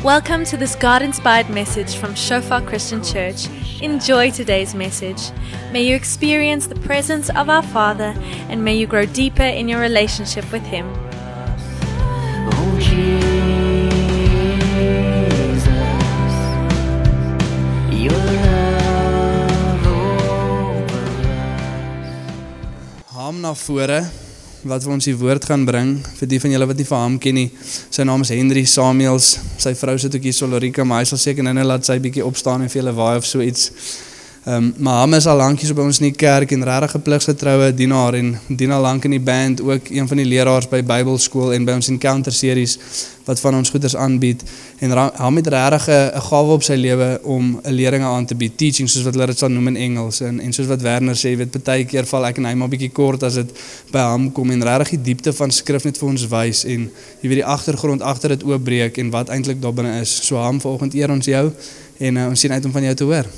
Welcome to this God-inspired message from Shofar Christian Church. Enjoy today's message. May you experience the presence of our Father and may you grow deeper in your relationship with Him. Oh Jesus, your love over us. Ham na vore, wat vir ons die woord gaan bring, vir die van julle wat nie vir Ham ken nie. Sy naam is Henry Samuels, sy vrou sit ook hier so Lorika, maar hy sal seker nou laat sy bietjie opstaan en vir julle waai of so iets. Maar Ham is al lankies op ons in die kerk en regtig 'n pligsgetroue dienaar en dien al lank in die band, ook een van die leraars by Bybelskool en by ons encounter series wat van ons goeders aanbied. En Ham het regtig 'n gawe op sy lewe om 'n leringe aan te bied, teaching soos wat hulle dit sal noem in Engels. En soos wat Werner sê, weet partykeer val ek en hy maar bietjie kort as dit by Ham kom en regtig die diepte van skrif net vir ons wys en jy weet die agtergrond agter dit oopbreek en wat eintlik daar binne is. So Ham, vanoggend eer ons jou en ons sien uit om van jou te hoor.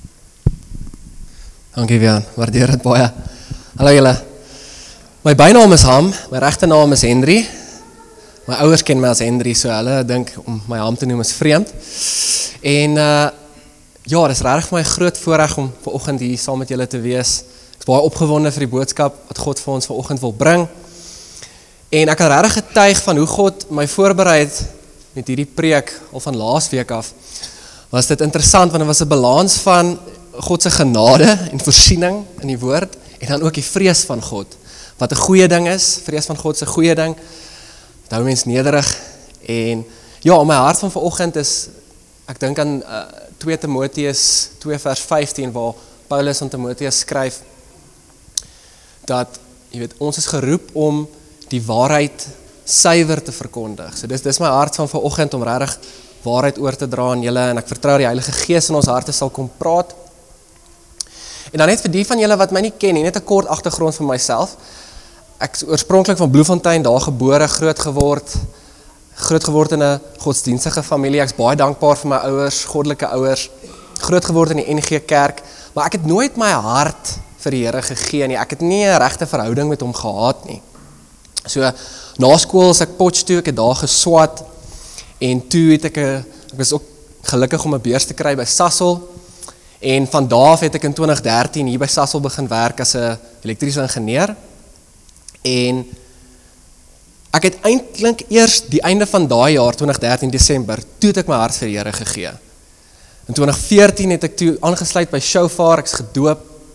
Dankie Wian, waardeer dit baie. Hallo julle. My bynaam is Ham, my regte naam is Henry. My ouers ken my as Henry, so hulle dink om my Ham te noem is vreemd. En ja, dit is regtig vir my groot voorreg om vanoggend hier saam met julle te wees. Ek is baie opgewonde vir die boodskap wat God vir ons vanoggend wil bring. En ek kan regtig getuig van hoe God my voorberei het met hierdie preek al van laasweek af. Was dit interessant want dit was 'n balans van God se genade en voorsiening in die woord en dan ook die vrees van God. Wat 'n goeie ding is, vrees van God se goeie ding. Dit hou mens nederig en ja, my hart van vanoggend is ek dink aan 2 Timoteus 2 vers 15 waar Paulus aan Timoteus skryf dat jy weet ons is geroep om die waarheid suiwer te verkondig. So dis my hart van vanoggend om regtig waarheid oor te dra aan julle en ek vertrou die Heilige Gees in ons harte sal kom praat. En dan net vir die van julle wat my nie ken nie, net 'n kort agtergrond van myself. Ek is oorspronklik van Bloemfontein, daar gebore, groot geword in 'n godsdienstige familie. Ek is baie dankbaar vir my ouers, goddelike ouers, groot geword in die NG Kerk, maar ek het nooit my hart vir die Here gegee nie. Ek het nie 'n regte verhouding met hom gehad nie. So na skool is ek Potch toe, ek het daar geswat en toe het ek was ook gelukkig om 'n beurs te kry by Sasol. En van daar af het ek in 2013 hier by Sasol begin werk as 'n elektriese ingenieur. En ek het eintlik eers die einde van daai jaar, 2013 Desember, toe het ek my hart vir die Here gegee. In 2014 het ek toe aangesluit by Shofar, ek's gedoop.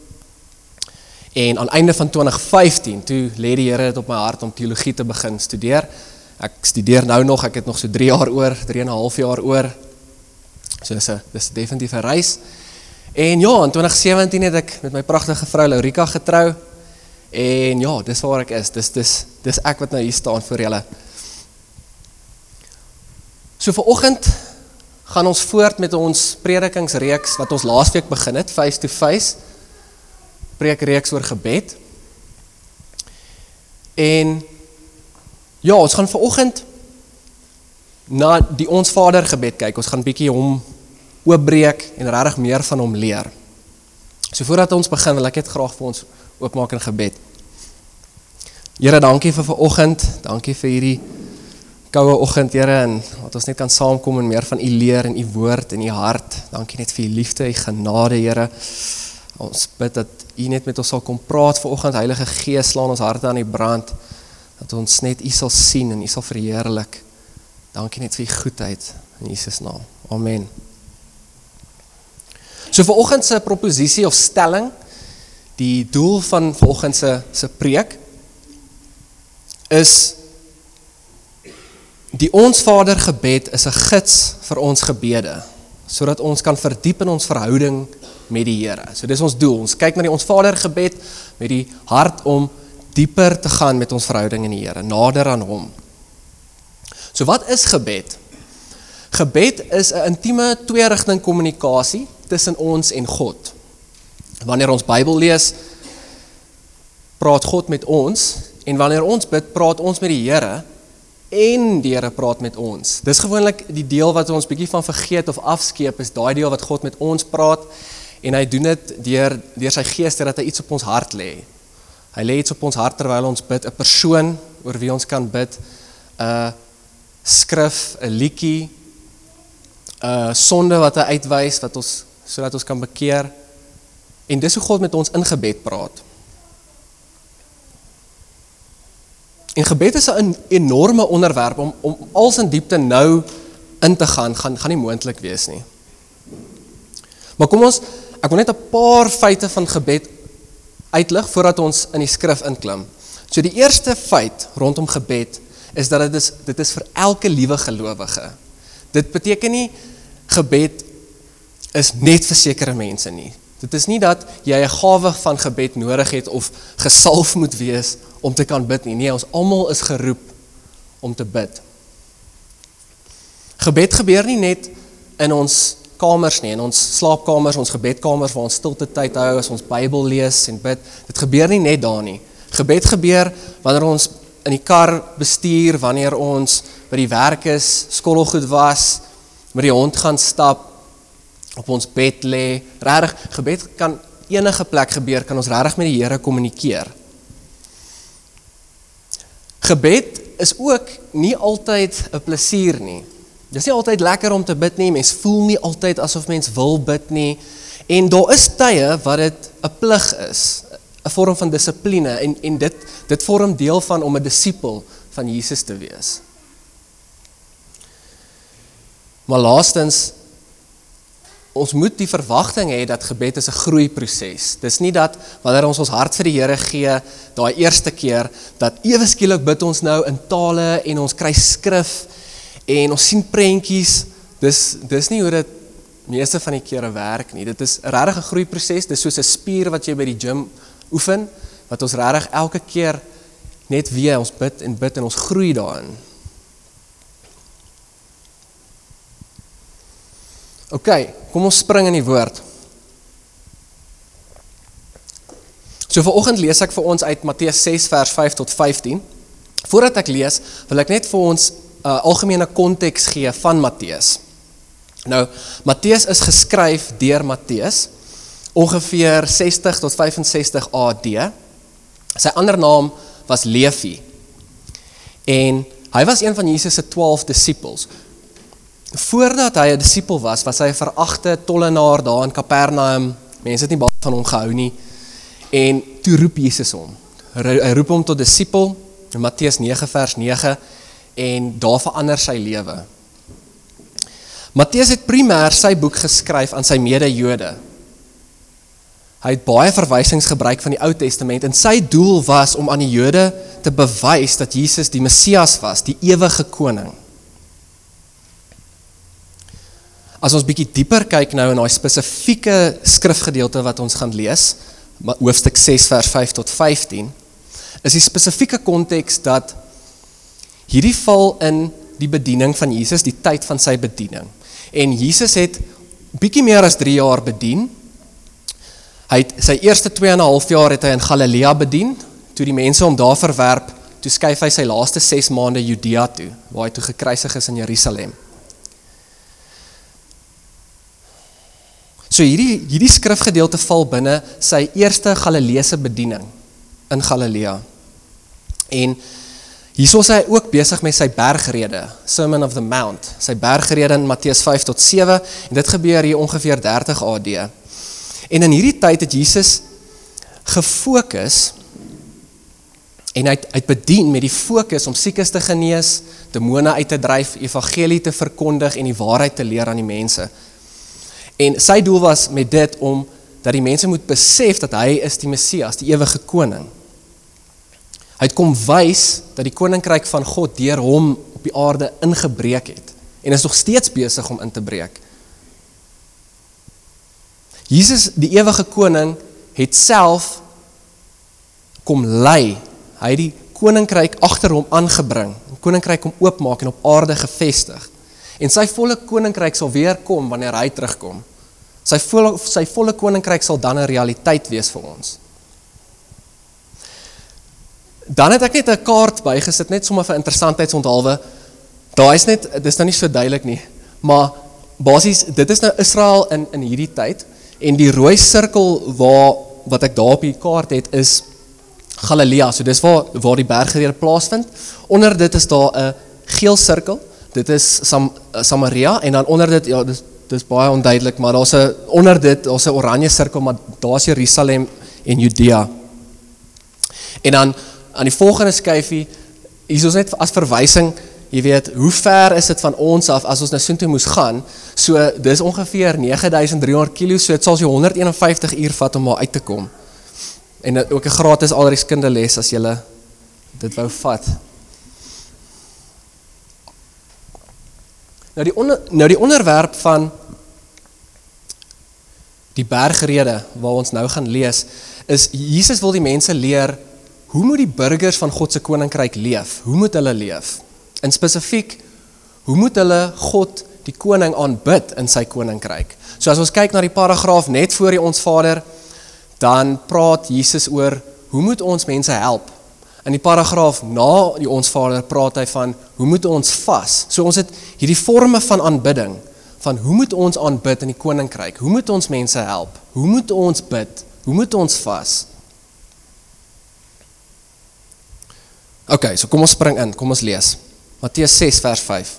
En aan einde van 2015, toe lê die Here dit op my hart om teologie te begin studeer. Ek studeer nou nog, ek het nog so 3 jaar oor, 3,5 jaar oor. So dis definitief 'n reis. En ja, in 2017 het ek met my pragtige vrou Lorika getrou. En ja, dis waar ek is. Dis ek wat nou hier staan vir julle. So vanoggend gaan ons voort met ons predikingsreeks wat ons laasweek begin het, face to face. Preekreeks oor gebed. En ja, ons gaan vanoggend na die Ons Vader gebed kyk. Ons gaan bietjie hom oopbreek en regtig meer van hom leer. So voordat ons begin, wil ek net graag vir ons oopmaak in gebed. Here, dankie vir vanoggend, dankie vir hierdie koue oggend, Here, en dat ons net kan saamkom en meer van U leer en U woord en U hart. Dankie net vir U liefde, U genade, Here. Ons bid dat U net met ons sal kom praat vanoggend, Heilige Gees, slaan ons harte aan die brand, dat ons net U sal sien en U sal verheerlik. Dankie net vir U goedheid, in Jesus naam. Amen. So vanoggend se proposisie of stelling, die doel van vanoggend se preek, is die Ons Vader gebed is 'n gids vir ons gebede, sodat ons kan verdiep in ons verhouding met die Here. So dis ons doel, ons kyk na die Ons Vader gebed met die hart om dieper te gaan met ons verhouding in die Here, nader aan hom. So wat is gebed? Gebed is 'n intieme twee-rigting kommunikasie tussen ons en God. Wanneer ons Bybel lees, praat God met ons, en wanneer ons bid, praat ons met die Here, en die Here praat met ons. Dis gewoonlik die deel wat ons bietjie van vergeet of afskeep, is daai deel wat God met ons praat, en hy doen dit deur sy Gees, dat hy iets op ons hart lê. Hy lê iets op ons hart terwyl ons bid, 'n persoon oor wie ons kan bid, 'n skrif, 'n liedjie, sonde wat hy uitwys, sodat ons kan bekeer. En dis hoe God met ons in gebed praat. En gebed is 'n enorme onderwerp, om als in diepte nou in te gaan nie moontlik wees nie. Maar ek wil net 'n paar feite van gebed uitlig, voordat ons in die skrif inklim. So die eerste feit rondom gebed, is dat dit is vir elke liewe gelowige. Dit beteken nie, gebed is net vir sekere mense nie. Dit is nie dat jy 'n gawe van gebed nodig het, of gesalf moet wees, om te kan bid nie. Nee, ons almal is geroep om te bid. Gebed gebeur nie net in ons kamers nie, in ons slaapkamers, ons gebedkamers, waar ons stilte tyd hou, as ons Bybel lees en bid. Dit gebeur nie net daar nie. Gebed gebeur wanneer ons in die kar bestuur, wanneer ons by die werk is, skottelgoed was, met die hond gaan stap, op ons bed lê. Regtig, gebed kan enige plek gebeur, kan ons regtig met die Here kommunikeer. Gebed is ook nie altyd 'n plesier nie. Dit is nie altyd lekker om te bid nie, mens voel nie altyd asof mens wil bid nie, en daar is tye wat dit 'n plig is, 'n vorm van dissipline, en dit vorm deel van om 'n disipel van Jesus te wees. Maar laastens, ons moet die verwagting hê dat gebed is 'n groeiproses. Dis nie dat wanneer ons hart vir die Here gee, daai eerste keer, dat ewe skielik bid ons nou in tale en ons kry skrif en ons sien prentjies. Dis nie hoe dit meeste van die kere werk nie. Dit is regtig 'n groeiproses. Dis soos 'n spier wat jy by die gym oefen, wat ons regtig elke keer net weer ons bid en ons groei daarin. Ok, kom ons spring in die woord. So vanoggend lees ek vir ons uit Matteus 6 vers 5 tot 15. Voordat ek lees, wil ek net vir ons algemene konteks gee van Matteus. Nou, Matteus is geskryf deur Matteus, ongeveer 60 tot 65 AD. Sy ander naam was Levi. En hy was een van Jesus se 12 disippels. Voordat hy 'n disipel was hy 'n veragte tollenaar daar in Kapernaum. Mense het nie baie van hom gehou nie. En toe roep Jesus hom. Hy roep hom tot disipel, in Matteus 9 vers 9, en daar verander sy lewe. Matteus het primêr sy boek geskryf aan sy mede-Jode. Hy het baie verwysings gebruik van die Ou Testament, en sy doel was om aan die Jode te bewys dat Jesus die Messias was, die ewige koning. As ons bietjie dieper kyk nou in daai spesifieke skrifgedeelte wat ons gaan lees, hoofstuk 6 vers 5 tot 15, is die spesifieke konteks dat hierdie val in die bediening van Jesus, die tyd van sy bediening. En Jesus het bietjie meer as 3 jaar bedien. Sy eerste 2,5 jaar het hy in Galilea bedien, toe die mense hom daar verwerp, toe skuif hy sy laaste 6 maande Judea toe, waar hy toe gekruisig is in Jerusalem. So hierdie skrifgedeelte val binne sy eerste Galileese bediening in Galilea. En hierso is hy ook besig met sy bergrede, Sermon of the Mount, sy bergrede in Matteus 5 tot 7, en dit gebeur hier ongeveer 30 AD. En in hierdie tyd het Jesus gefokus, en hy het bedien met die fokus om siekes te genees, demone uit te dryf, evangelie te verkondig en die waarheid te leer aan die mense. En sy doel was met dit om dat die mense moet besef dat hy is die Messias, die ewige koning. Hy het kom wys dat die koninkryk van God deur hom op die aarde ingebreek het, en is nog steeds besig om in te breek. Jesus, die ewige koning, het self kom lei. Hy het die koninkryk agter hom aangebring, die koninkryk kom oopmaak en op aarde gevestig. En sy volle koninkryk sal weer kom wanneer hy terugkom. Sy volle koninkryk sal dan 'n realiteit wees vir ons. Dan het ek net 'n kaart bygesit, net sommer vir interessantheidsonthaalwe. Dit is nou nie so duidelik nie, maar basies, dit is nou Israel in hierdie tyd, en die rooi sirkel wat ek daar op die kaart het, is Galilea, so dis waar die bergrede plaasvind. Onder dit is daar 'n geel sirkel, dit is Samaria, en dan onder dit, ja, dis baie onduidelik, maar onder dit, daar's 'n oranje sirkel, maar daar's Jerusalem en Judea. En dan, aan die volgende skyfie, hier is ons net as verwysing, jy weet, hoe ver is dit van ons af, as ons nou soontoe moes gaan, so, dis ongeveer 9300 kilo, so het sal jy 151 uur vat om maar uit te kom. En ook 'n gratis alreiskunde les, as jy dit wou vat. Nou die onderwerp van die bergrede, waar ons nou gaan lees, is, Jesus wil die mense leer, hoe moet die burgers van God se koninkryk leef? Hoe moet hulle leef? En spesifiek, hoe moet hulle God, die koning, aanbid in sy koninkryk? So as ons kyk na die paragraaf net voor die Ons Vader, dan praat Jesus oor, hoe moet ons mense help? In die paragraaf na die Ons Vader praat hy van, hoe moet ons vas? So ons het hierdie vorme van aanbidding, van hoe moet ons aanbid in die koninkryk? Hoe moet ons mense help? Hoe moet ons bid? Hoe moet ons vas? Okay, so kom ons spring in, kom ons lees. Matteus 6 vers 5.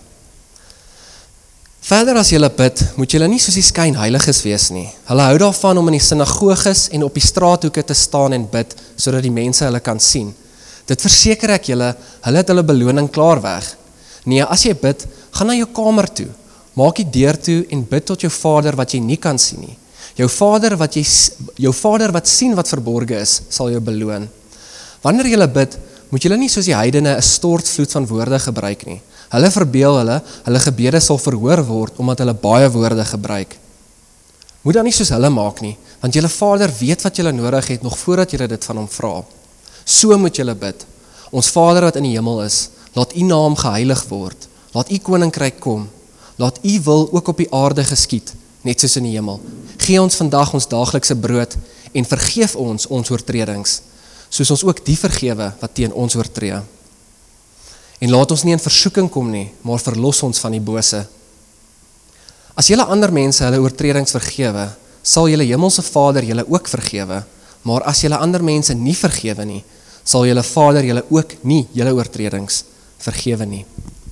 Verder as julle bid, moet julle nie soos die skynheiliges wees nie. Hulle hou daarvan om in die sinagoges en op die straathoeke te staan en bid, sodat die mense hulle kan sien. Dit verseker ek julle, hulle het hulle beloning klaar weg. Nee, as jy bid, gaan na jou kamer toe, maak die deur toe en bid tot jou Vader wat jy nie kan sien nie. Jou Vader wat sien wat verborge is, sal jou beloon. Wanneer jy bid, moet julle nie soos die heidene 'n stortvloed van woorde gebruik nie. Hulle verbeel hulle gebede sal verhoor word, omdat hulle baie woorde gebruik. Moet dan nie soos hulle maak nie, want julle Vader weet wat julle nodig het, nog voordat julle dit van hom vra. So moet julle bid. Ons Vader wat in die hemel is, laat u naam geheilig word, laat u koninkryk kom, laat u wil ook op die aarde geskied, net soos in die hemel. Gee ons vandag ons daaglikse brood, en vergeef ons oortredings, soos ons ook die vergewe wat teen ons oortree. En laat ons nie in versoeking kom nie, maar verlos ons van die bose. As julle ander mense hulle oortredings vergewe, sal julle hemelse Vader julle ook vergewe, maar as julle ander mense nie vergewe nie, sal julle Vader julle ook nie julle oortredings vergewe nie.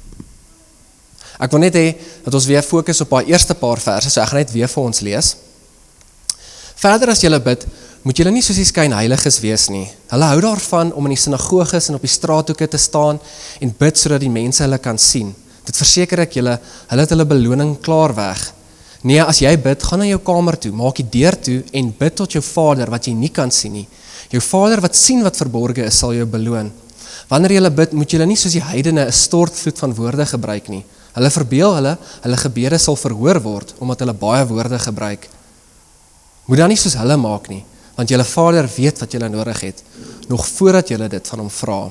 Ek wil net hê dat ons weer fokus op daai eerste paar verse, so ek gaan net weer vir ons lees. Verder as julle bid, moet julle nie soos die skynheiliges wees nie. Hulle hou daarvan om in die sinagoges en op die straathoeke te staan en bid sodat die mense hulle kan sien. Dit verseker ek julle, hulle het hulle beloning klaar weg. Nee, as jy bid, gaan na jou kamer toe, maak die deur toe en bid tot jou Vader wat jy nie kan sien nie. Jou Vader wat sien wat verborge is, sal jou beloon. Wanneer jy bid, moet jy nie soos die heidene 'n stortvloed van woorde gebruik nie. Hulle verbeel hulle gebede sal verhoor word, omdat hulle baie woorde gebruik. Moet dan nie soos hulle maak nie, want julle Vader weet wat julle nodig het, nog voordat julle dit van hom vra.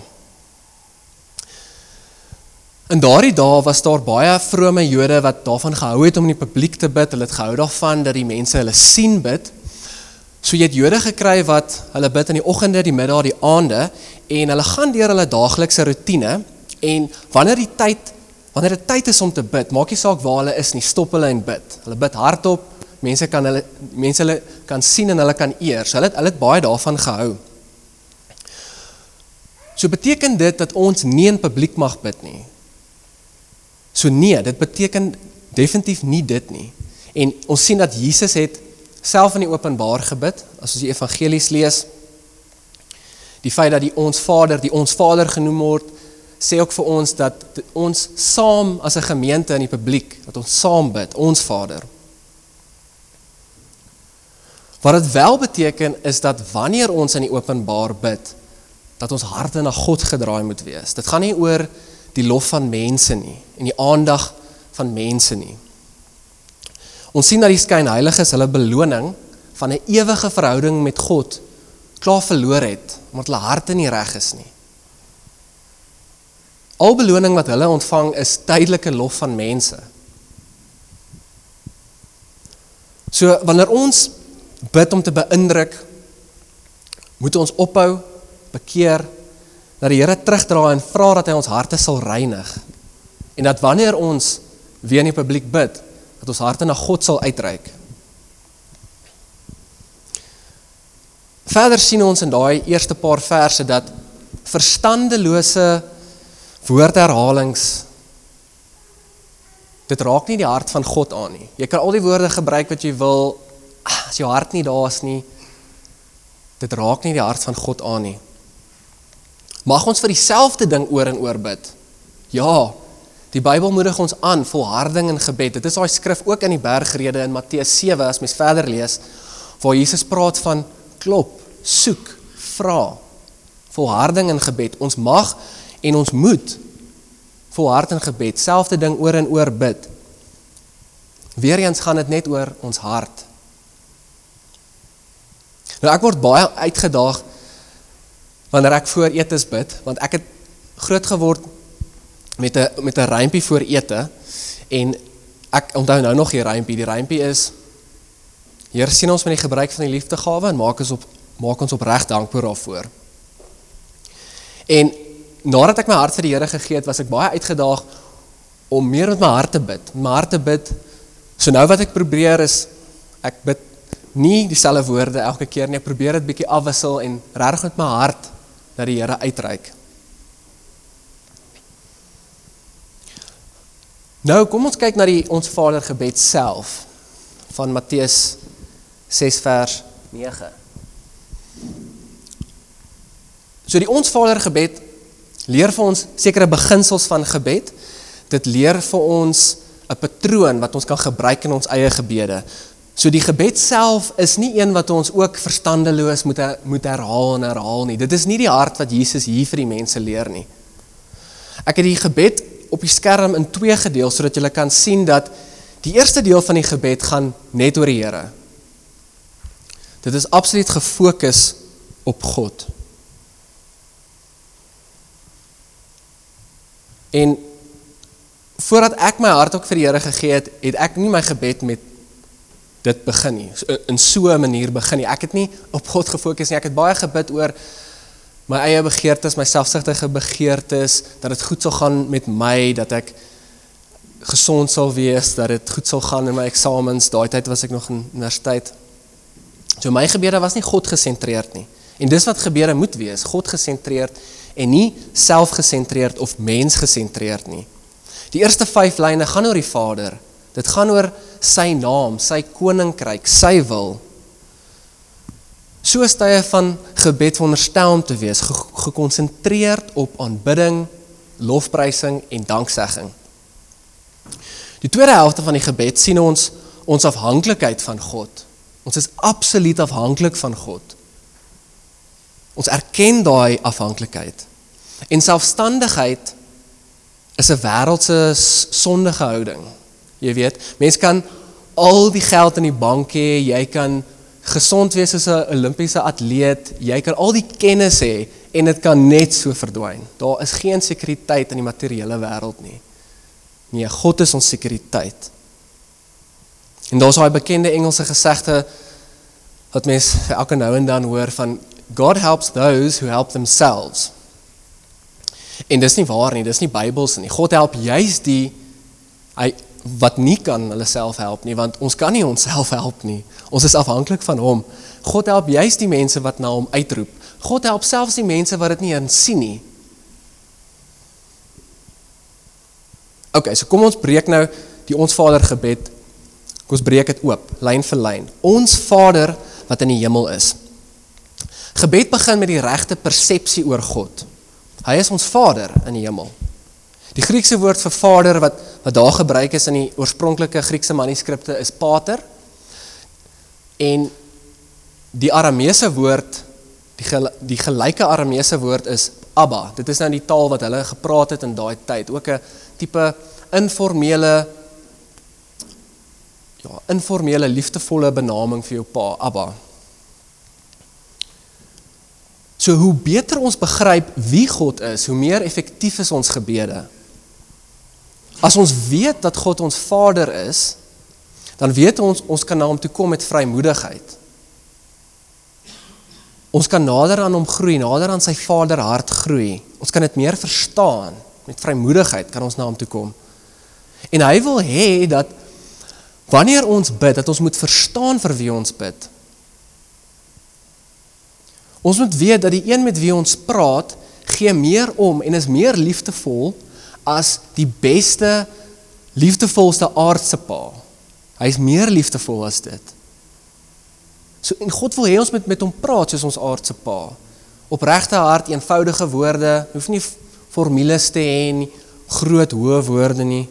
In daardie dae was daar baie vrome Jode wat daarvan gehou het om in die publiek te bid. Hulle het gehou daarvan dat die mense hulle sien bid. So jy het Jode gekry wat hulle bid in die oggende, die middag, die aande, en hulle gaan deur hulle daaglikse roetine, en wanneer dit tyd is om te bid, maak nie saak waar hulle is nie, stop hulle en bid. Hulle bid hardop, mense hulle kan sien en hulle kan eer. So hulle het baie daarvan gehou. So beteken dit dat ons nie in publiek mag bid nie. So nee, dit beteken definitief nie dit nie. En ons sien dat Jesus het self in die openbaar gebid, as ons die evangelies lees, die feit dat die ons Vader genoem word, sê ook vir ons dat ons saam as 'n gemeente in die publiek, dat ons saam bid, ons Vader. Wat dit wel beteken is dat wanneer ons in die openbaar bid, dat ons harte na God gedraai moet wees. Dit gaan nie oor die lof van mense nie, en die aandag van mense nie. Ons sien dat die skynheiliges hulle beloning van 'n ewige verhouding met God klaar verloor het, omdat hulle harte nie reg is nie. Al beloning wat hulle ontvang is tydelike lof van mense. So wanneer ons bid om te beïndruk, moet ons ophou, bekeer, dat die Here terugdraai en vra dat hy ons harte sal reinig. En dat wanneer ons weer in die publiek bid, dat ons harte na God sal uitreik. Verder sien ons in daai eerste paar verse dat verstandelose woordherhalings dit raak nie die hart van God aan nie. Jy kan al die woorde gebruik wat jy wil, as jou hart nie daar is nie, dit raak nie die hart van God aan nie. Mag ons vir dieselfde ding oor en oor bid? Ja, die Bybel moedig ons aan, volharding in gebed. Dit is daai skrif ook in die bergrede in Matteus 7, as mens verder lees, waar Jesus praat van klop, soek, vra, volharding in gebed. Ons mag en ons moet volhard in gebed, selfde ding oor en oor bid. Weereens gaan dit net oor ons hart. Nou ek word baie uitgedaag wanneer ek voor etes bid, want ek het groot geword met 'n rympie voor ete, en ek onthou nou nog die rympie is, Here sien ons met die gebruik van die liefdegawe en maak ons opreg dankbaar daarvoor. En nadat ek my hart vir die Here gegee het, was ek baie uitgedaag om meer met my hart te bid. So nou wat ek probeer is, ek bid nie dieselfde woorde elke keer nie, ek probeer dit bietjie afwissel en regtig met my hart na die Here uitreik. Nou, kom ons kyk na die Ons Vader gebed self, van Matteus 6 vers 9. So die Ons Vader gebed leer vir ons sekere beginsels van gebed. Dit leer vir ons 'n patroon wat ons kan gebruik in ons eie gebede. So die gebed self is nie een wat ons ook verstandeloos moet herhaal nie. Dit is nie die hart wat Jesus hier vir die mense leer nie. Ek het die gebed op die skerm in 2 gedeel, sodat julle kan sien dat die eerste deel van die gebed gaan net oor die Here. Dit is absoluut gefokus op God. En voordat ek my hart ook vir die Here gegee het, het ek nie my gebed met dit begin nie, in so 'n manier begin nie. Ek het nie op God gefokus nie, ek het baie gebid oor my eie begeertes, my selfsugtige begeertes, dat dit goed sal gaan met my, dat ek gesond sal wees, dat dit goed sal gaan in my eksamens. Daai tyd was ek nog in universiteit. So my gebede was nie God gesentreerd nie. En dis wat gebede moet wees, God gesentreerd en nie selfgesentreerd of mens gesentreerd nie. Die eerste 5 lyne gaan oor die Vader. Dit gaan oor sy naam, sy koninkryk, sy wil. So tye van gebed veronderstel om te wees, gekonsentreerd op aanbidding, lofprysing en danksegging. Die tweede helfte van die gebed sien ons afhanklikheid van God. Ons is absoluut afhanklik van God. Ons erken daai afhanklikheid. En selfstandigheid is 'n wêreldse sondige houding. Jy weet, mens kan al die geld in die bank hê, jy kan gesond wees as 'n Olimpiese atleet, jy kan al die kennis hê en dit kan net so verdwyn. Daar is geen sekuriteit in die materiële wêreld nie. Nee, God is ons sekuriteit. En daar is daai bekende Engelse gesegde wat mens elke nou en dan hoor van God helps those who help themselves. En dis nie waar nie, dis nie Bybels nie. God help juist die wat nie kan hulle self help nie, want ons kan nie onsself help nie. Ons is afhanklik van hom. God help juist die mense wat na hom uitroep. God help selfs die mense wat dit nie insien nie. Okay, so kom ons breek nou die Ons Vader gebed. Kom ons breek dit oop, lyn vir lyn. Ons Vader wat in die hemel is. Gebed begin met die regte persepsie oor God. Hy is ons Vader in die hemel. Die Griekse woord vir vader wat daar gebruik is in die oorspronklike Griekse manuskripte is pater. En die Arameese woord, die gelyke Arameese woord is Abba. Dit is nou die taal wat hulle gepraat het in daai tyd. Ook 'n tipe informele liefdevolle benaming vir jou pa, Abba. So hoe beter ons begryp wie God is, hoe meer effektief is ons gebede. As ons weet dat God ons Vader is, dan weet ons kan na hom toe kom met vrymoedigheid. Ons kan nader aan hom groei, nader aan sy vaderhart groei. Ons kan dit meer verstaan, met vrymoedigheid kan ons na hom toe kom. En hy wil hê dat wanneer ons bid, dat ons moet verstaan vir wie ons bid. Ons moet weet dat die een met wie ons praat, gee meer om en is meer liefdevol as die beste liefdevolste aardse pa. Hy is meer liefdevol as dit. So, en God wil hê ons met hom praat soos ons aardse pa. Opregte hart, eenvoudige woorde, hoef nie formules te hê nie, groot, hoë woorde nie.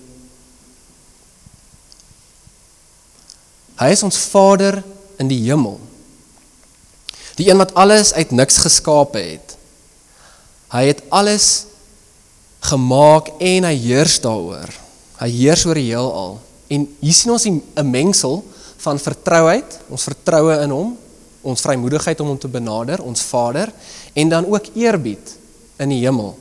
Hy is ons Vader in die hemel. Die een wat alles uit niks geskape het. Hy het alles gemaak en hy heers daaroor. Hy heers oor die heelal. En hier sien ons 'n mengsel van vertrouheid, ons vertroue in hom, ons vrymoedigheid om hom te benader, ons Vader, en dan ook eerbied in die hemel.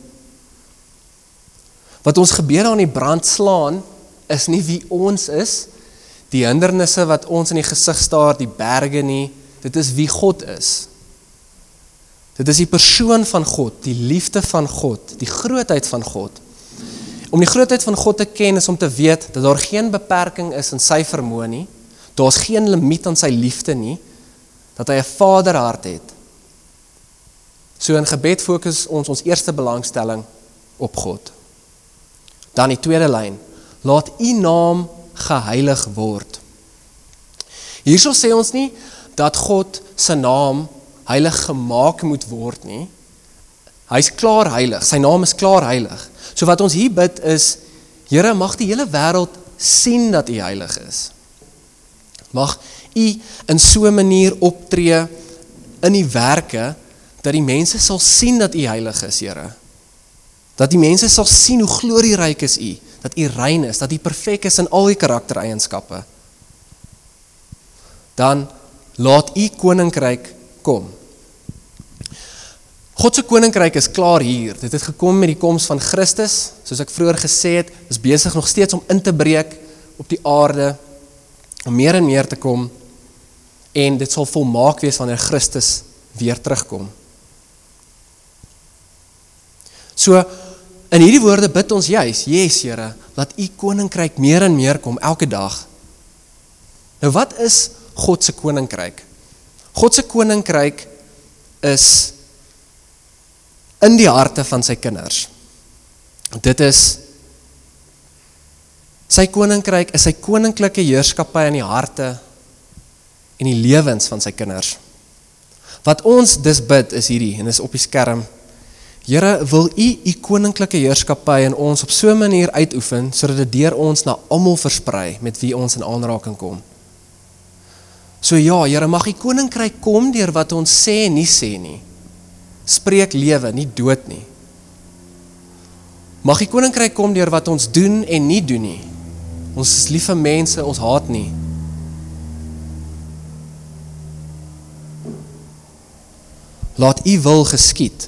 Wat ons gebede aan die brand slaan, is nie wie ons is, die hindernisse wat ons in die gesig staar, die berge nie, dit is wie God is. Dit is die persoon van God, die liefde van God, die grootheid van God. Om die grootheid van God te ken is om te weet dat daar geen beperking is in sy vermoë nie, daar is geen limiet aan sy liefde nie, dat hy 'n vaderhart het. So in gebed fokus ons eerste belangstelling op God. Dan die tweede lyn, laat u naam geheilig word. Hierso sê ons nie dat God se naam heilig gemaak moet word nie. Hy is klaar heilig, sy naam is klaar heilig. So wat ons hier bid is, Here, mag die hele wêreld sien dat u heilig is. Mag u in so 'n manier optree in die werke, dat die mense sal sien dat u heilig is, Here. Dat die mense sal sien hoe glorieryk is u, dat u rein is, dat u perfek is in al die karaktereienskappe. Dan laat u koninkryk kom. God se koninkryk is klaar hier. Dit het gekom met die koms van Christus, soos ek vroeër gesê het, is besig nog steeds om in te breek op die aarde, om meer en meer te kom, en dit sal volmaak wees wanneer Christus weer terugkom. So, in hierdie woorde bid ons juis, yes, Here, laat u koninkryk meer en meer kom elke dag. Nou wat is God se koninkryk? God se koninkryk is in die harte van sy kinders. Dit is sy koninkryk, is sy koninklike heerskappy in die harte en die lewens van sy kinders. Wat ons dus bid is hierdie, en is op die skerm, Here, wil u koninklike heerskappy in ons op so 'n manier uitoefen, sodat dit deur ons na almal versprei met wie ons in aanraking kom. So ja, Here, mag u koninkryk kom deur wat ons sê en nie sê nie. Spreek lewe, nie dood nie. Mag die koninkryk kom deur wat ons doen en nie doen nie. Ons is lief vir mense, ons haat nie. Laat u wil geskied.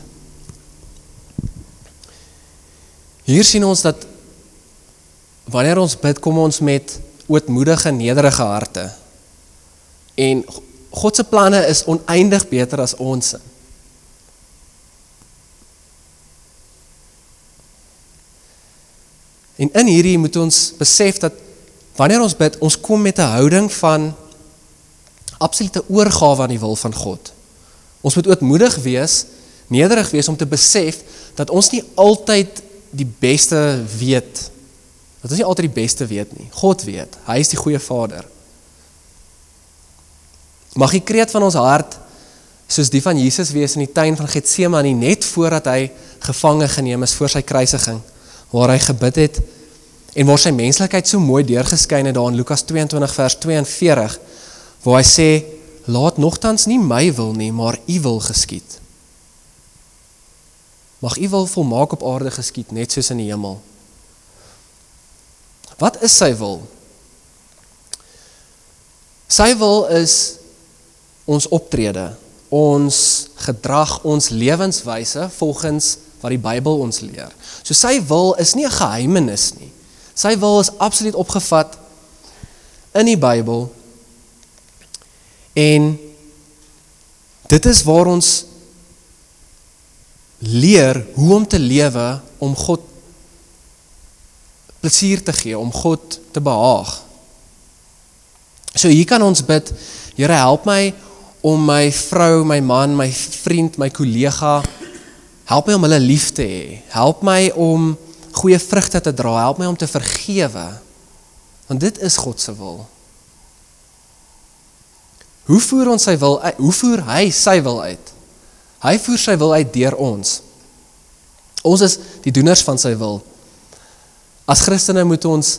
Hier sien ons dat wanneer ons bid, kom ons met ootmoedige, nederige harte. En God se planne is oneindig beter as ons. En in hierdie moet ons besef dat wanneer ons bid, ons kom met 'n houding van absolute oorgawe aan die wil van God. Ons moet ootmoedig wees, nederig wees om te besef dat ons nie altyd die beste weet. Dat ons nie altyd die beste weet nie. God weet, hy is die goeie Vader. Mag die kreet van ons hart soos die van Jesus wees in die tuin van Getsemane, net voordat hy gevange geneem is voor sy kruisiging, waar hy gebid het, en waar sy menslikheid so mooi deurgeskyn het daar in Lukas 22 vers 42, waar hy sê, laat nogtans nie my wil nie, maar u wil geskied. Mag u wil volmaak op aarde geskied, net soos in die hemel. Wat is sy wil? Sy wil is ons optrede, ons gedrag, ons lewenswyse, volgens wat die Bybel ons leer. So sy wil is nie 'n geheimenis nie. Sy wil is absoluut opgevat in die Bybel, en dit is waar ons leer hoe om te lewe, om God plesier te gee, om God te behaag. So hier kan ons bid, Here, help my om my vrou, my man, my vriend, my kollega, help my om hulle lief te hê, help my om goeie vrugte te dra, help my om te vergewe, Want dit is God se wil. Hoe voer ons sy wil uit? Hoe voer hy sy wil uit? Hy voer sy wil uit deur ons. Ons is die doeners van sy wil. As Christene moet ons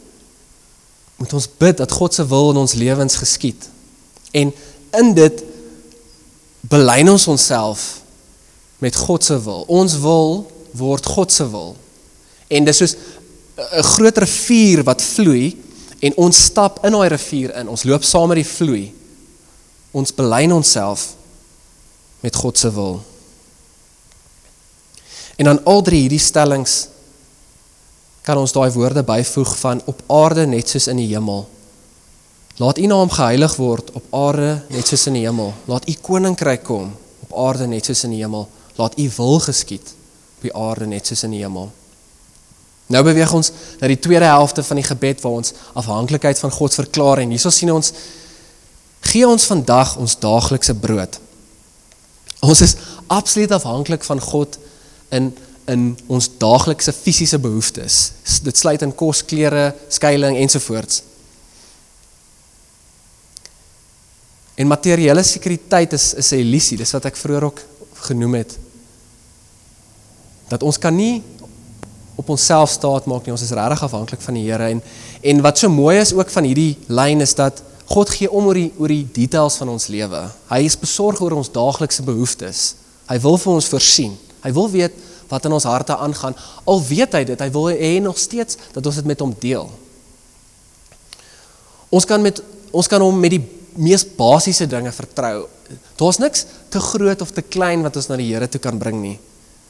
bid dat God se wil in ons lewens geskied. En in dit belyn ons onsself met God se wil. Ons wil word God se wil. En dis soos 'n groot rivier wat vloei en ons stap in daai rivier in. Ons loop saam met die vloei. Ons belyn onsself met God se wil. En aan al drie hierdie stellings kan ons daai woorde byvoeg van op aarde net soos in die hemel. Laat u naam geheilig word op aarde net soos in die hemel. Laat u koninkryk kom op aarde net soos in die hemel. Laat u wil geskied op die aarde net soos in die hemel. Nou beweeg ons na die tweede helfte van die gebed waar ons afhanklikheid van God verklaar en hierso sien ons, gee ons vandag ons daaglikse brood. Ons is absoluut afhanklik van God in ons daaglikse fisiese behoeftes. Dit sluit in kos, klere, skuiling ensovoorts. En materiële sekuriteit is 'n illusie, dis wat ek vroeër ook genoem het. Dat ons kan nie op onsself staat maak nie, ons is regtig afhanklik van die Here. En wat so mooi is ook van hierdie lyn is dat God gee om oor die details van ons lewe. Hy is besorg oor ons daaglikse behoeftes. Hy wil vir ons voorsien. Hy wil weet wat in ons harte aangaan. Al weet hy dit, hy wil hê nog steeds dat ons dit met hom deel. Ons kan hom met die mees basiese dinge vertrou. Daar is niks te groot of te klein wat ons na die Here toe kan bring nie.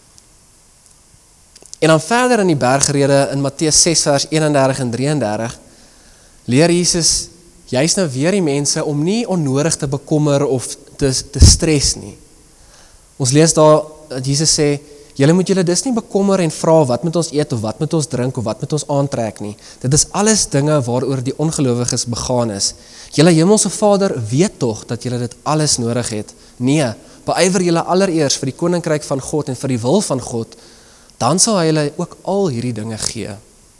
En dan verder in die bergrede in Matteus 6 vers 31 en 33 leer Jesus juist nou weer die mense om nie onnodig te bekommer of te stres nie. Ons lees daar dat Jesus sê, julle moet julle dus nie bekommer en vra wat moet ons eet of wat moet ons drink of wat moet ons aantrek nie. Dit is alles dinge waaroor die ongelowiges begaan is. Julle hemelse Vader weet tog dat julle dit alles nodig het. Nee, beywer julle allereers vir die koninkryk van God en vir die wil van God, dan sal hy julle ook al hierdie dinge gee.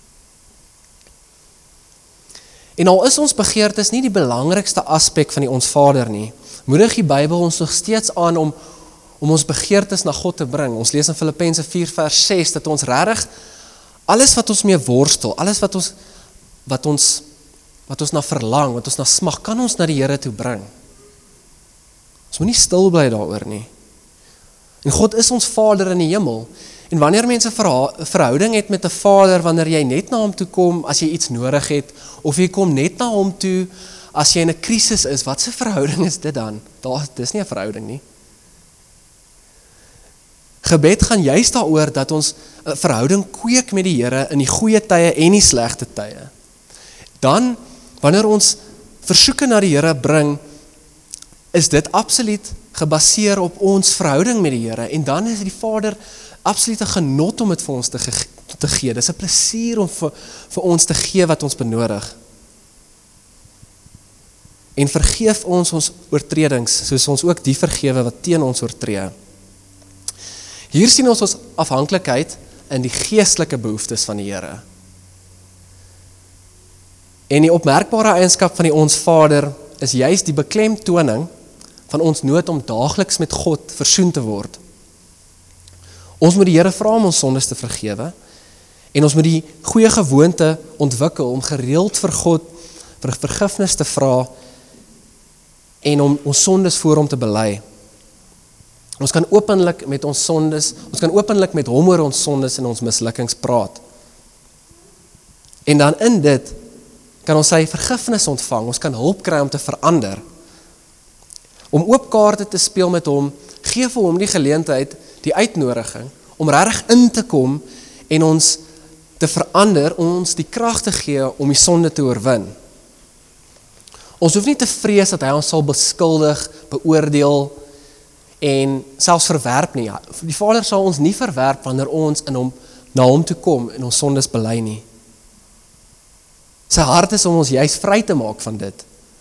En al is ons begeertes nie die belangrikste aspek van die ons Vader nie, moedig die Bybel ons nog steeds aan om ons begeertes na God te bring. Ons lees in Filippense 4 vers 6 dat ons regtig alles wat ons mee worstel, alles wat ons na verlang, wat ons na smag, kan ons na die Here toe bring. Ons moet nie stil bly daaroor nie. En God is ons Vader in die hemel. En wanneer mense 'n verhouding het met 'n Vader, wanneer jy net na hom toe kom as jy iets nodig het, of jy kom net na hom toe as jy in 'n krisis is, wat 'n verhouding is dit dan? Dis nie 'n verhouding nie. Gebed gaan juist daaroor dat ons 'n verhouding kweek met die Here in die goeie tye en die slegte tye. Dan, wanneer ons versoeke na die Here bring, is dit absoluut gebaseer op ons verhouding met die Here, en dan is die Vader absoluut 'n genot om dit vir ons te gee. Dis 'n plesier om vir ons te gee wat ons benodig. En vergeef ons oortredings, soos ons ook die vergewe wat teen ons oortree. Hier sien ons afhanklikheid in die geestelike behoeftes van die Here. En die opmerkbare eienskap van die ons Vader is juist die beklemtoning van ons nood om daagliks met God versoen te word. Ons moet die Here vra om ons sondes te vergewe, en ons moet die goeie gewoonte ontwikkel om gereeld vir God vir vergifnis te vra en om ons sondes voor hom te bely. Ons kan openlik met ons sondes, ons kan openlik met hom oor ons sondes en ons mislukkings praat. En dan in dit kan ons sy vergifnis ontvang, ons kan hulp kry om te verander. Om oop kaarte te speel met hom, gee vir hom die geleentheid, die uitnodiging, om regtig in te kom en ons te verander, om ons die krag te gee om die sonde te oorwin. Ons hoef nie te vrees dat hy ons sal beskuldig, beoordeel en selfs verwerp nie. Die Vader sal ons nie verwerp wanneer ons na hom toe kom en ons sondes bely nie. Sy hart is om ons juist vry te maak van dit.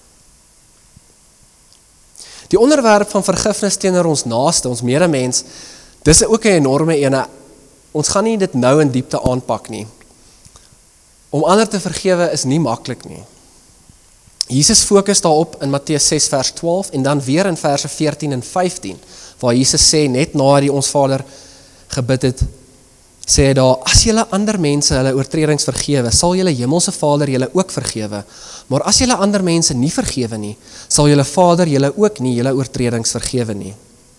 Die onderwerp van vergifnis teenoor ons naaste, ons medemens, dis ook 'n enorme ene. Ons gaan nie dit nou in diepte aanpak nie. Om ander te vergewe is nie maklik nie. Jesus fokus daarop in Matteus 6 vers 12 en dan weer in verse 14 en 15, waar Jesus sê, net na die ons Vader gebid het, sê hy daar, as julle ander mense hulle oortredings vergewe, sal julle hemelse Vader julle ook vergewe, maar as julle ander mense nie vergewe nie, sal julle Vader julle ook nie julle oortredings vergewe nie.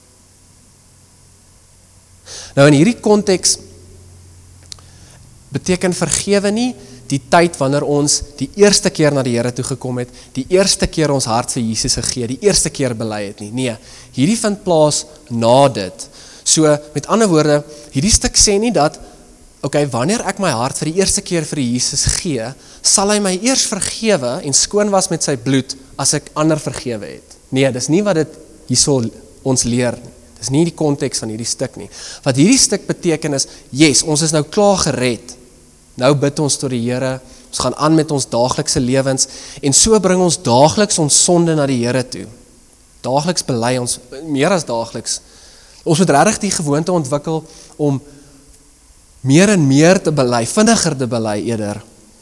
Nou in hierdie konteks beteken vergewe nie die tyd wanneer ons die eerste keer na die Here toe gekom het, die eerste keer ons hart vir Jesus gegee, die eerste keer bely het nie. Nee, hierdie vind plaas na dit. So, met ander woorde, hierdie stuk sê nie dat, wanneer ek my hart vir die eerste keer vir Jesus gee, sal hy my eers vergewe en skoon was met sy bloed as ek ander vergewe het. Nee, dis nie wat dit hierso ons leer nie. Dis nie die konteks van hierdie stuk nie. Wat hierdie stuk beteken is, yes, ons is nou klaar gered. Nou bid ons tot die Here, ons gaan aan met ons daaglikse lewens en so bring ons daagliks ons sonde na die Here toe. Daagliks bely ons, meer as daagliks. Ons moet regtig die gewoonte ontwikkel om meer en meer te bely, vinniger te bely eerder.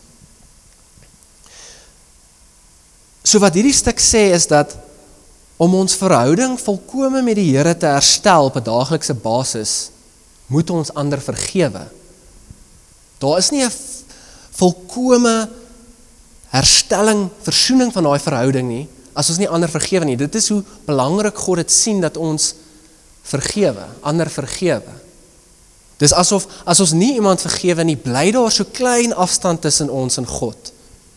So wat hierdie stuk sê is dat om ons verhouding volkome met die Here te herstel op 'n daaglikse basis, moet ons ander vergewe. Daar is nie 'n volkome herstelling, versoening van daai verhouding nie, as ons nie ander vergewe nie. Dit is hoe belangrik God dit sien dat ons vergewe, ander vergewe. Dis asof, as ons nie iemand vergewe nie, bly daar so klein afstand tussen ons en God.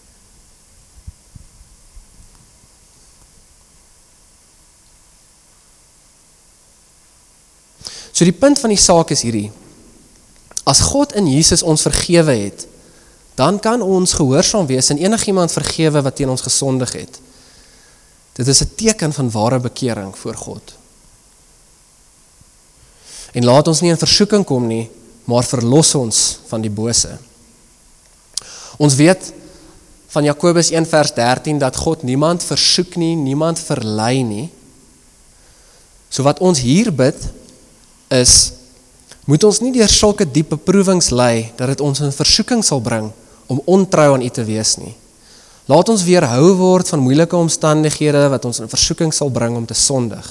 So die punt van die saak is hierdie, as God in Jesus ons vergewe het, dan kan ons gehoorsaam wees en enigiemand vergewe wat teen ons gesondig het. Dit is 'n teken van ware bekering voor God. En laat ons nie in versoeking kom nie, maar verlos ons van die bose. Ons weet van Jakobus 1 vers 13 dat God niemand versoek nie, niemand verlei nie. So wat ons hier bid is, moet ons nie deur sulke diep beproewings lei, dat dit ons in versoeking sal bring, om ontrou aan U te wees nie. Laat ons weerhou word van moeilike omstandighede, wat ons in versoeking sal bring om te sondig.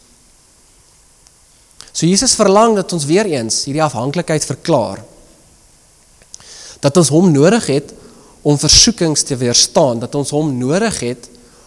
So Jesus verlang dat ons weer eens hierdie afhanklikheid verklaar, dat ons hom nodig het om versoekings te weerstaan, dat ons hom nodig het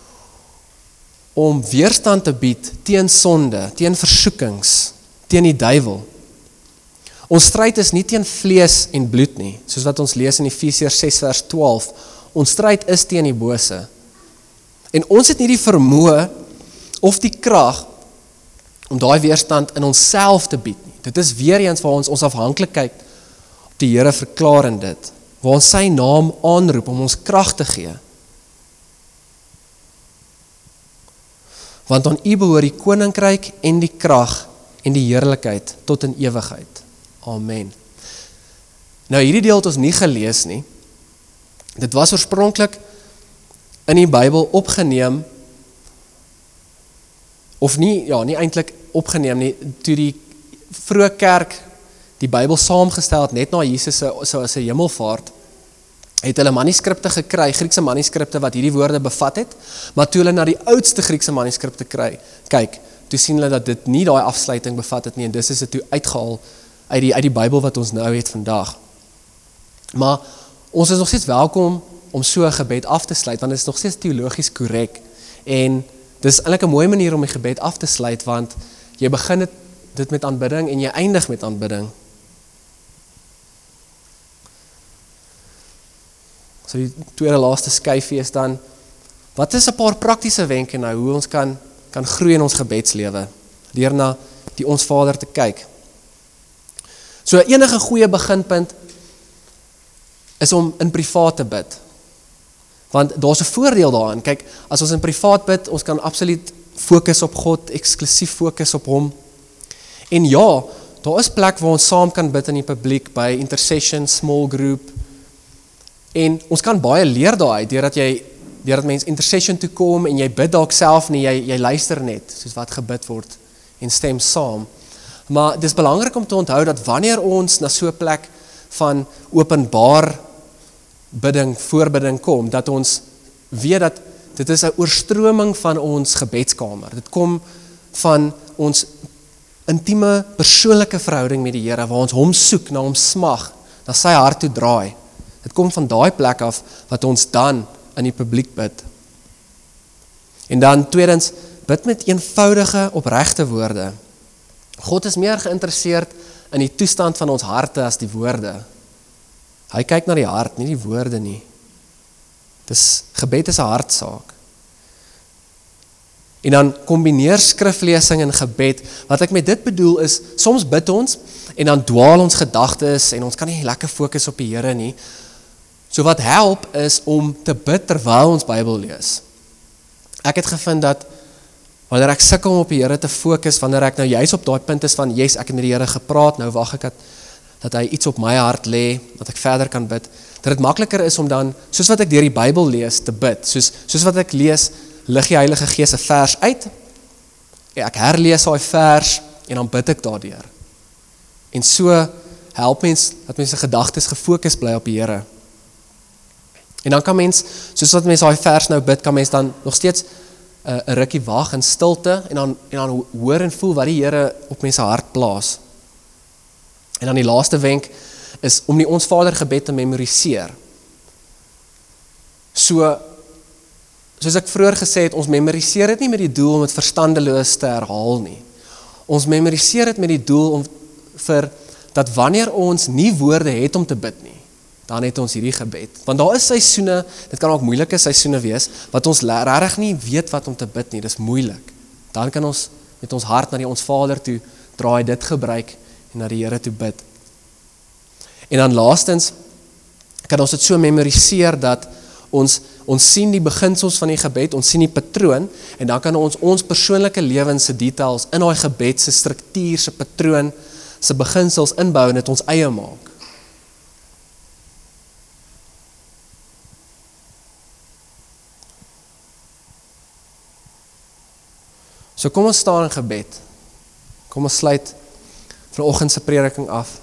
om weerstand te bied teen sonde, teen versoekings, teen die duiwel. Ons stryd is nie teen vlees en bloed nie, soos wat ons lees in Efesiërs 6 vers 12. Ons stryd is teen die bose. En ons het nie die vermoë of die krag om daai weerstand in onsself te bied nie. Dit is weer eens waar ons afhanklikheid op die Here verklaar in dit, waar ons sy naam aanroep om ons krag te gee. Want aan U behoort die koninkryk en die krag en die heerlikheid tot in ewigheid. Amen. Nou hierdie deel het ons nie gelees nie. Dit was oorspronklik in die Bybel opgeneem, of nie eintlik opgeneem nie, toe die vroeë kerk die Bybel saamgestel het, net na Jesus se hemelvaart, het hulle manuskripte gekry, Griekse manuskripte wat hierdie woorde bevat het, maar toe hulle na die oudste Griekse manuskripte kyk, toe sien hulle dat dit nie daai afsluiting bevat het nie, en dis is dit toe uitgehaal uit die Bybel wat ons nou het vandag. Maar ons is nog steeds welkom om so 'n gebed af te sluit, want dit is nog steeds teologies korrek, en dis eintlik 'n mooi manier om die gebed af te sluit, want jy begin dit met aanbidding en jy eindig met aanbidding. So die tweede laaste skyfie is dan, wat is 'n paar praktiese wenke nou, hoe ons kan groei in ons gebedslewe, deur na die Ons Vader te kyk. So enige goeie beginpunt is om in privaat te bid. Want daar's 'n voordeel daarin. Kyk, as ons in privaat bid, ons kan absoluut fokus op God, eksklusief fokus op hom. En ja, daar is plek waar ons saam kan bid in die publiek, by intercession, small group. En ons kan baie leer daaruit, deurdat mens intercession toe kom, en jy bid dalk self nie, jy luister net, soos wat gebid word, en stem saam. Maar dit is belangrik om te onthou, dat wanneer ons na so 'n plek van openbaar voorbidding kom, dat ons weet dat dit is 'n oorstroming van ons gebedskamer. Dit kom van ons intieme persoonlike verhouding met die Here, waar ons hom soek, na hom smag, na sy hart toe draai. Dit kom van daai plek af, wat ons dan in die publiek bid. En dan tweedens, bid met eenvoudige, opregte woorde. God is meer geïnteresseerd in die toestand van ons harte as die woorde. Hy kyk na die hart, nie die woorde nie. Gebed is 'n hartsaak. En dan kombineer skriflesing en gebed. Wat ek met dit bedoel is, soms bid ons en dan dwaal ons gedagtes en ons kan nie lekker fokus op die Here nie. So wat help is om te bid terwyl ons Bybel lees. Ek het gevind dat wanneer ek sukkel om op die Here te fokus, wanneer ek nou juist op daai punt is van, yes, ek het met die Here gepraat, nou wag ek dat hy iets op my hart lê, dat ek verder kan bid, dat dit makliker is om dan, soos wat ek deur die Bybel lees, te bid. Soos wat ek lees, lig die Heilige Gees 'n vers uit, ek herlees daai vers, en dan bid ek daardeur. En so help mens, dat mense gedagtes gefokus bly op die Here. En dan kan mens, soos wat mens daai vers nou bid, kan mens dan nog steeds 'n rukkie wag in stilte, en dan hoor en voel wat die Here op mense hart plaas. En dan die laaste wenk is om die Ons Vader gebed te memoriseer. Soos ek vroeër gesê het, ons memoriseer dit nie met die doel om dit verstandeloos te herhaal nie. Ons memoriseer dit met die doel dat wanneer ons nie woorde het om te bid nie, dan het ons hierdie gebed. Want daar is seisoene, dit kan ook moeilike seisoene wees, wat ons regtig nie weet wat om te bid nie, dis moeilik. Dan kan ons met ons hart na die Ons Vader toe draai, dit gebruik en na die Here toe bid. En dan laastens, kan ons dit so memoriseer dat ons sien die beginsels van die gebed, ons sien die patroon, en dan kan ons persoonlike lewens se details in daai gebed se struktuur, se patroon, se beginsels inbou en dit ons eie maak. So kom ons staan in gebed. Kom ons sluit vanoggend se prediking af.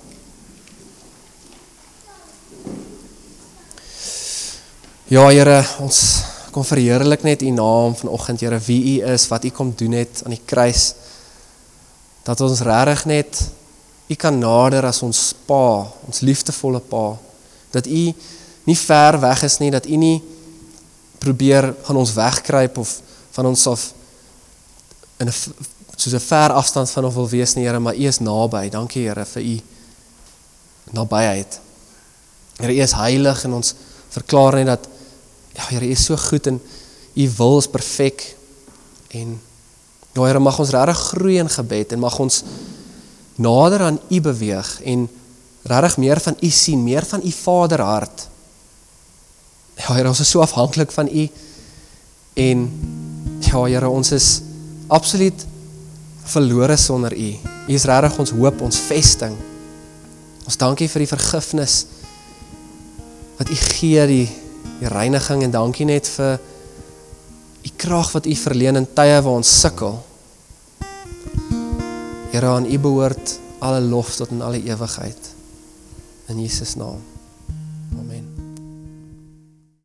Ja, Here, ons kom verheerlik net U naam vanoggend, Here, wie U is, wat U kom doen het aan die kruis. Dat ons regtig net U kan nader as ons Pa, ons liefdevolle Pa. Dat U nie ver weg is nie, dat U nie probeer gaan ons wegkruip of van ons af soos 'n ver afstand van ons wil wees nie, Here, maar U is naby. Dankie, Here, vir U nabyheid. Here, U is heilig en ons verklaar net dat, ja, Here, U is so goed en U wil is perfek. En ja, Here, mag ons regtig groei in gebed en mag ons nader aan U beweeg en regtig meer van U sien, meer van U Vaderhart. Ja, Here, ons is so afhanklik van U en ja, Here, ons is absoluut verlore sonder U. U is regtig ons hoop, ons vesting. Ons dankie vir die vergifnis wat U gee, die reiniging, en dankie net vir U krag wat U verleen in tye waar ons sukkel. Here, aan U behoort alle lof tot in alle ewigheid. In Jesus naam.